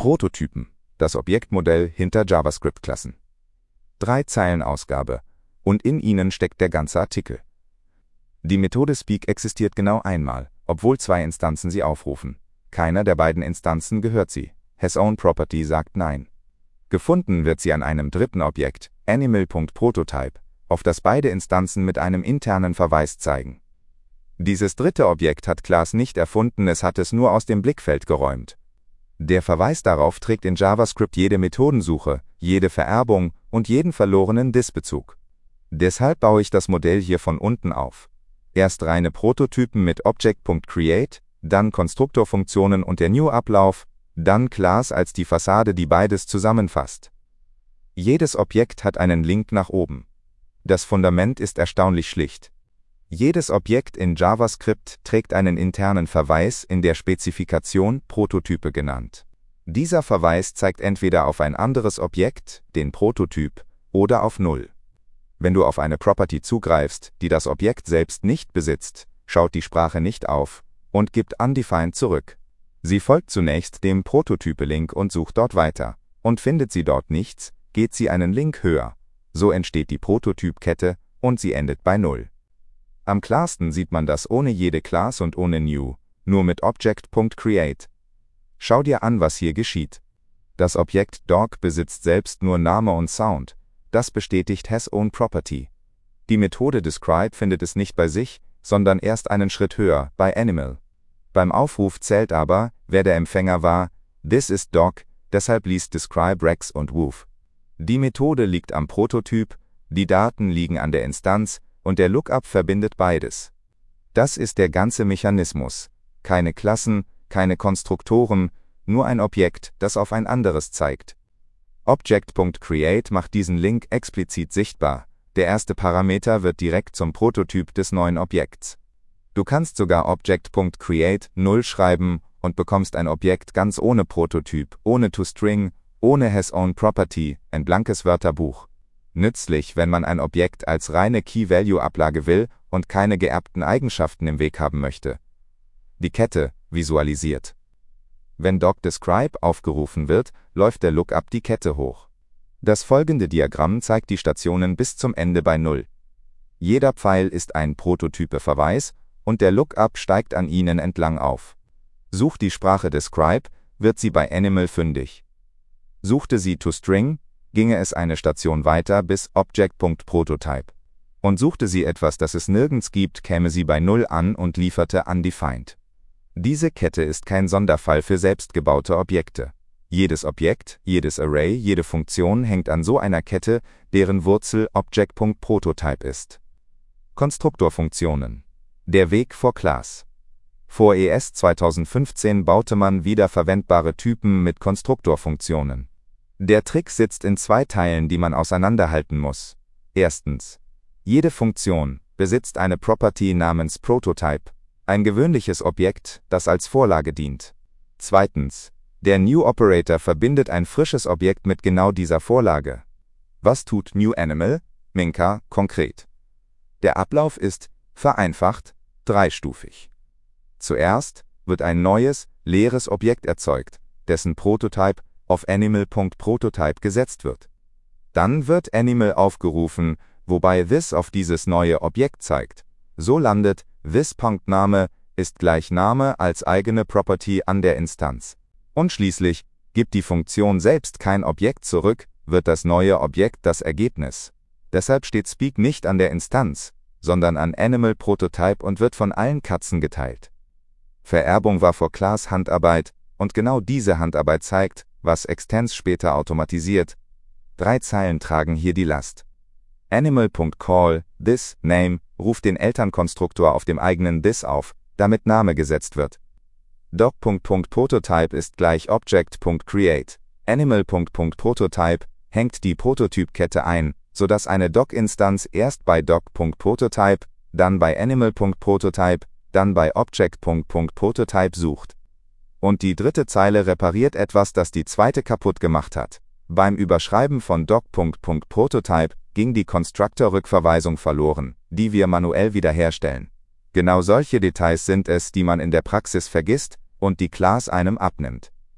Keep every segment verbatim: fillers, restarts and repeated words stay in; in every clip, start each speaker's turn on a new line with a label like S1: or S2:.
S1: Prototypen, das Objektmodell hinter JavaScript-Klassen. Drei Zeilen Ausgabe, und in ihnen steckt der ganze Artikel. Die Methode Speak existiert genau einmal, obwohl zwei Instanzen sie aufrufen. Keiner der beiden Instanzen gehört sie. HasOwnProperty sagt Nein. Gefunden wird sie an einem dritten Objekt, Animal.Prototype, auf das beide Instanzen mit einem internen Verweis zeigen. Dieses dritte Objekt hat Class nicht erfunden, es hat es nur aus dem Blickfeld geräumt. Der Verweis darauf trägt in JavaScript jede Methodensuche, jede Vererbung und jeden verlorenen Dis-Bezug. Deshalb baue ich das Modell hier von unten auf. Erst reine Prototypen mit Object.Create, dann Konstruktorfunktionen und der New-Ablauf, dann Class als die Fassade, die beides zusammenfasst. Jedes Objekt hat einen Link nach oben. Das Fundament ist erstaunlich schlicht. Jedes Objekt in JavaScript trägt einen internen Verweis in der Spezifikation Prototype genannt. Dieser Verweis zeigt entweder auf ein anderes Objekt, den Prototyp, oder auf Null. Wenn du auf eine Property zugreifst, die das Objekt selbst nicht besitzt, schaut die Sprache nicht auf und gibt undefined zurück. Sie folgt zunächst dem Prototype-Link und sucht dort weiter. Und findet sie dort nichts, geht sie einen Link höher. So entsteht die Prototyp-Kette und sie endet bei Null. Am klarsten sieht man das ohne jede Class und ohne New, nur mit Object.Create. Schau dir an, was hier geschieht. Das Objekt Dog besitzt selbst nur Name und Sound. Das bestätigt HasOwnProperty. Die Methode Describe findet es nicht bei sich, sondern erst einen Schritt höher, bei Animal. Beim Aufruf zählt aber, wer der Empfänger war. This ist Dog, deshalb liest Describe Rex und Woof. Die Methode liegt am Prototyp, die Daten liegen an der Instanz, und der Lookup verbindet beides. Das ist der ganze Mechanismus. Keine Klassen, keine Konstruktoren, nur ein Objekt, das auf ein anderes zeigt. Object.Create macht diesen Link explizit sichtbar. Der erste Parameter wird direkt zum Prototyp des neuen Objekts. Du kannst sogar Object.Create null schreiben und bekommst ein Objekt ganz ohne Prototyp, ohne ToString, ohne HasOwnProperty, ein blankes Wörterbuch. Nützlich, wenn man ein Objekt als reine Key-Value-Ablage will und keine geerbten Eigenschaften im Weg haben möchte. Die Kette visualisiert. Wenn DocDescribe aufgerufen wird, läuft der Lookup die Kette hoch. Das folgende Diagramm zeigt die Stationen bis zum Ende bei Null. Jeder Pfeil ist ein Prototype-Verweis und der Lookup steigt an ihnen entlang auf. Sucht die Sprache Describe, wird sie bei Animal fündig. Suchte sie ToString, ginge es eine Station weiter bis Object.Prototype. Und suchte sie etwas, das es nirgends gibt, käme sie bei Null an und lieferte undefined. Diese Kette ist kein Sonderfall für selbstgebaute Objekte. Jedes Objekt, jedes Array, jede Funktion hängt an so einer Kette, deren Wurzel Object.Prototype ist. Konstruktorfunktionen. Der Weg vor Class. Vor E S zweitausendfünfzehn baute man wiederverwendbare Typen mit Konstruktorfunktionen. Der Trick sitzt in zwei Teilen, die man auseinanderhalten muss. Erstens. Jede Funktion besitzt eine Property namens Prototype, ein gewöhnliches Objekt, das als Vorlage dient. Zweitens. Der New-Operator verbindet ein frisches Objekt mit genau dieser Vorlage. Was tut NewAnimal? Minka konkret. Der Ablauf ist, vereinfacht, dreistufig. Zuerst wird ein neues, leeres Objekt erzeugt, dessen Prototype auf Animal.Prototype gesetzt wird. Dann wird Animal aufgerufen, wobei this auf dieses neue Objekt zeigt. So landet this.Name ist gleich Name als eigene Property an der Instanz. Und schließlich, gibt die Funktion selbst kein Objekt zurück, wird das neue Objekt das Ergebnis. Deshalb steht Speak nicht an der Instanz, sondern an Animal.Prototype und wird von allen Katzen geteilt. Vererbung war vor Class Handarbeit, und genau diese Handarbeit zeigt, was Extends später automatisiert. Drei Zeilen tragen hier die Last. Animal.Call, this, name, ruft den Elternkonstruktor auf dem eigenen this auf, damit Name gesetzt wird. Doc.Prototype ist gleich Object.Create. Animal.Prototype hängt die Prototypkette ein, sodass eine Doc-Instanz erst bei Doc.Prototype, dann bei Animal.Prototype, dann bei Object.Prototype sucht. Und die dritte Zeile repariert etwas, das die zweite kaputt gemacht hat. Beim Überschreiben von Doc.Prototype ging die Constructor-Rückverweisung verloren, die wir manuell wiederherstellen. Genau solche Details sind es, die man in der Praxis vergisst und die Class einem abnimmt.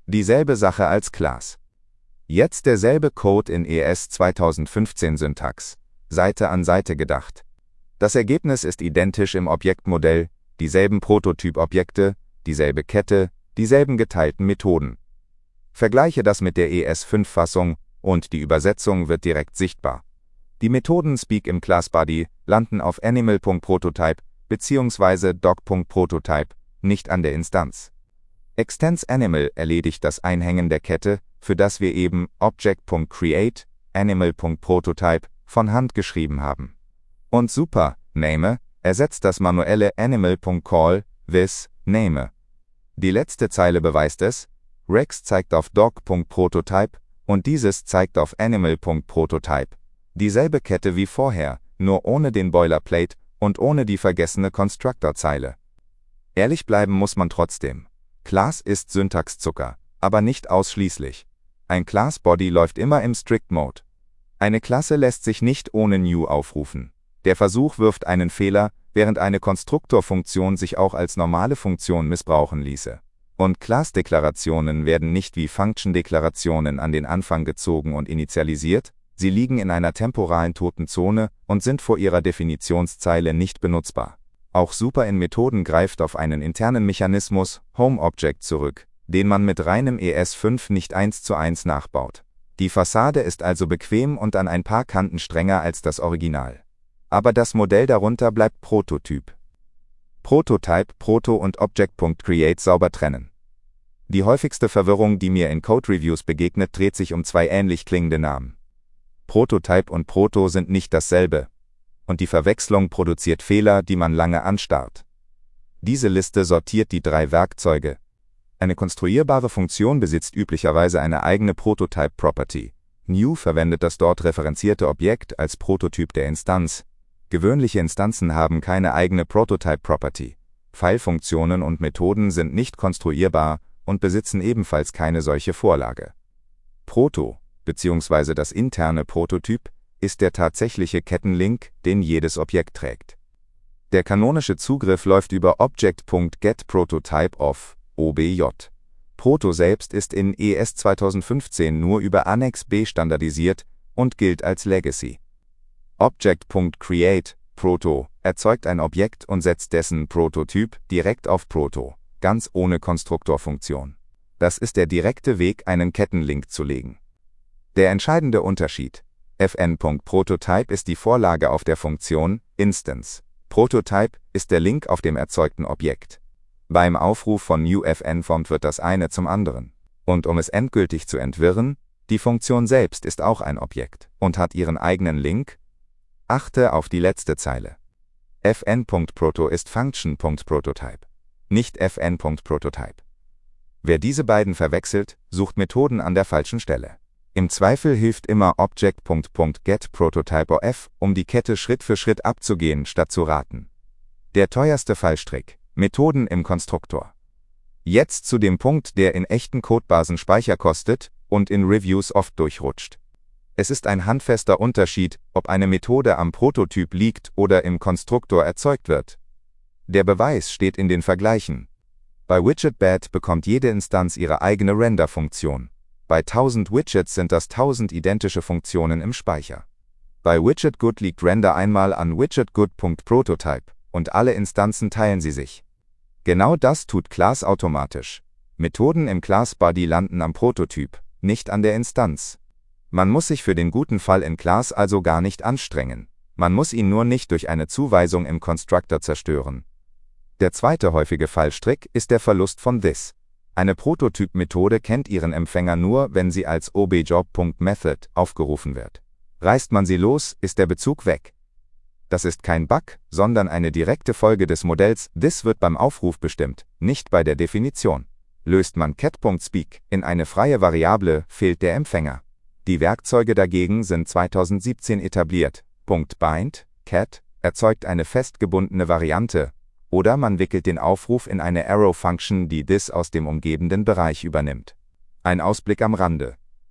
S1: Dieselbe Sache als Class. Jetzt derselbe Code in E S zweitausendfünfzehn Syntax, Seite an Seite gedacht. Das Ergebnis ist identisch im Objektmodell, dieselben Prototypobjekte, dieselbe Kette, dieselben geteilten Methoden. Vergleiche das mit der E S fünf Fassung und die Übersetzung wird direkt sichtbar. Die Methoden Speak im ClassBody landen auf Animal.Prototype bzw. Doc.Prototype, nicht an der Instanz. Extends Animal erledigt das Einhängen der Kette, für das wir eben Object.Create Animal.Prototype von Hand geschrieben haben. Und super, Name, ersetzt das manuelle Animal.Call with Name. Die letzte Zeile beweist es, Rex zeigt auf Doc.Prototype und dieses zeigt auf Animal.Prototype. Dieselbe Kette wie vorher, nur ohne den Boilerplate und ohne die vergessene Constructor-Zeile. Ehrlich bleiben muss man trotzdem. Class ist Syntaxzucker, aber nicht ausschließlich. Ein Class-Body läuft immer im Strict-Mode. Eine Klasse lässt sich nicht ohne New aufrufen. Der Versuch wirft einen Fehler, während eine Konstruktorfunktion sich auch als normale Funktion missbrauchen ließe. Und Class-Deklarationen werden nicht wie Function-Deklarationen an den Anfang gezogen und initialisiert, sie liegen in einer temporalen toten Zone und sind vor ihrer Definitionszeile nicht benutzbar. Auch Super in Methoden greift auf einen internen Mechanismus, HomeObject, zurück, den man mit reinem E S fünf nicht eins zu eins nachbaut. Die Fassade ist also bequem und an ein paar Kanten strenger als das Original. Aber das Modell darunter bleibt Prototyp. Prototype, Proto und Object.Create sauber trennen. Die häufigste Verwirrung, die mir in Code-Reviews begegnet, dreht sich um zwei ähnlich klingende Namen. Prototype und Proto sind nicht dasselbe. Und die Verwechslung produziert Fehler, die man lange anstarrt. Diese Liste sortiert die drei Werkzeuge. Eine konstruierbare Funktion besitzt üblicherweise eine eigene Prototype-Property. New verwendet das dort referenzierte Objekt als Prototyp der Instanz. Gewöhnliche Instanzen haben keine eigene Prototype-Property. File-Funktionen und Methoden sind nicht konstruierbar und besitzen ebenfalls keine solche Vorlage. Proto, bzw. das interne Prototyp, ist der tatsächliche Kettenlink, den jedes Objekt trägt. Der kanonische Zugriff läuft über Object.getPrototypeOf, O B J. Proto selbst ist in E S zweitausendfünfzehn nur über Annex B standardisiert und gilt als Legacy. Object.Create, Proto, erzeugt ein Objekt und setzt dessen Prototyp direkt auf Proto, ganz ohne Konstruktorfunktion. Das ist der direkte Weg, einen Kettenlink zu legen. Der entscheidende Unterschied: Fn.Prototype ist die Vorlage auf der Funktion Instance. Prototype ist der Link auf dem erzeugten Objekt. Beim Aufruf von newFnFont wird das eine zum anderen. Und um es endgültig zu entwirren, die Funktion selbst ist auch ein Objekt und hat ihren eigenen Link. Achte auf die letzte Zeile. Fn.Proto ist Function.Prototype, nicht Fn.Prototype. Wer diese beiden verwechselt, sucht Methoden an der falschen Stelle. Im Zweifel hilft immer Object.getPrototypeOf, um die Kette Schritt für Schritt abzugehen, statt zu raten. Der teuerste Fallstrick: Methoden im Konstruktor. Jetzt zu dem Punkt, der in echten Codebasen Speicher kostet und in Reviews oft durchrutscht. Es ist ein handfester Unterschied, ob eine Methode am Prototyp liegt oder im Konstruktor erzeugt wird. Der Beweis steht in den Vergleichen. Bei WidgetBad bekommt jede Instanz ihre eigene Render-Funktion. Bei tausend Widgets sind das tausend identische Funktionen im Speicher. Bei WidgetGood liegt Render einmal an WidgetGood.Prototype und alle Instanzen teilen sie sich. Genau das tut Class automatisch. Methoden im ClassBody landen am Prototyp, nicht an der Instanz. Man muss sich für den guten Fall in Class also gar nicht anstrengen. Man muss ihn nur nicht durch eine Zuweisung im Constructor zerstören. Der zweite häufige Fallstrick ist der Verlust von this. Eine Prototyp-Methode kennt ihren Empfänger nur, wenn sie als objob.method aufgerufen wird. Reißt man sie los, ist der Bezug weg. Das ist kein Bug, sondern eine direkte Folge des Modells. This wird beim Aufruf bestimmt, nicht bei der Definition. Löst man cat.speak in eine freie Variable, fehlt der Empfänger. Die Werkzeuge dagegen sind zweitausendsiebzehn etabliert. .bind, cat, erzeugt eine festgebundene Variante, oder man wickelt den Aufruf in eine Arrow-Function, die this aus dem umgebenden Bereich übernimmt. Ein Ausblick am Rande.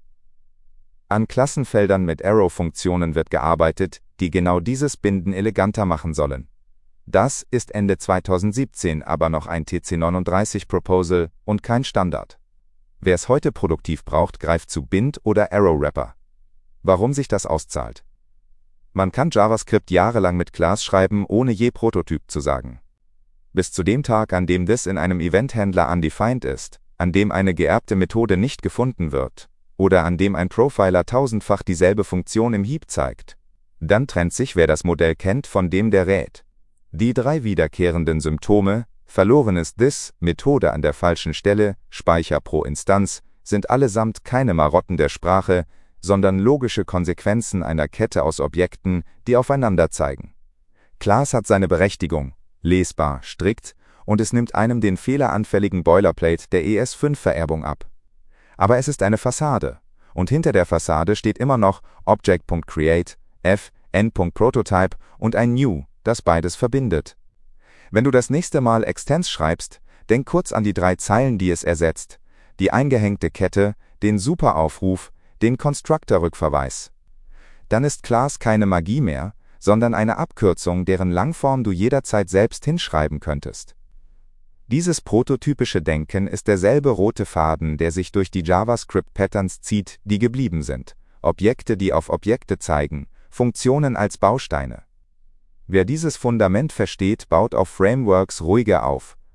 S1: An Klassenfeldern mit Arrow-Funktionen wird gearbeitet, die genau dieses Binden eleganter machen sollen. Das ist Ende zweitausendsiebzehn aber noch ein T C neununddreißig Proposal und kein Standard. Wer es heute produktiv braucht, greift zu Bind oder Arrow-Wrapper. Warum sich das auszahlt? Man kann JavaScript jahrelang mit Class schreiben, ohne je Prototyp zu sagen. Bis zu dem Tag, an dem this in einem Event-Handler undefined ist, an dem eine geerbte Methode nicht gefunden wird, oder an dem ein Profiler tausendfach dieselbe Funktion im Heap zeigt. Dann trennt sich, wer das Modell kennt, von dem der rät. Die drei wiederkehrenden Symptome, verlorenes this, Methode an der falschen Stelle, Speicher pro Instanz, sind allesamt keine Marotten der Sprache, sondern logische Konsequenzen einer Kette aus Objekten, die aufeinander zeigen. Class hat seine Berechtigung, lesbar, strikt, und es nimmt einem den fehleranfälligen Boilerplate der E S fünf Vererbung ab. Aber es ist eine Fassade, und hinter der Fassade steht immer noch Object.create, f, end.prototype und ein new, das beides verbindet. Wenn du das nächste Mal Extends schreibst, denk kurz an die drei Zeilen, die es ersetzt, die eingehängte Kette, den Superaufruf, den Constructor-Rückverweis. Dann ist Class keine Magie mehr, sondern eine Abkürzung, deren Langform du jederzeit selbst hinschreiben könntest. Dieses prototypische Denken ist derselbe rote Faden, der sich durch die JavaScript-Patterns zieht, die geblieben sind. Objekte, die auf Objekte zeigen, Funktionen als Bausteine. Wer dieses Fundament versteht, baut auf Frameworks ruhiger auf,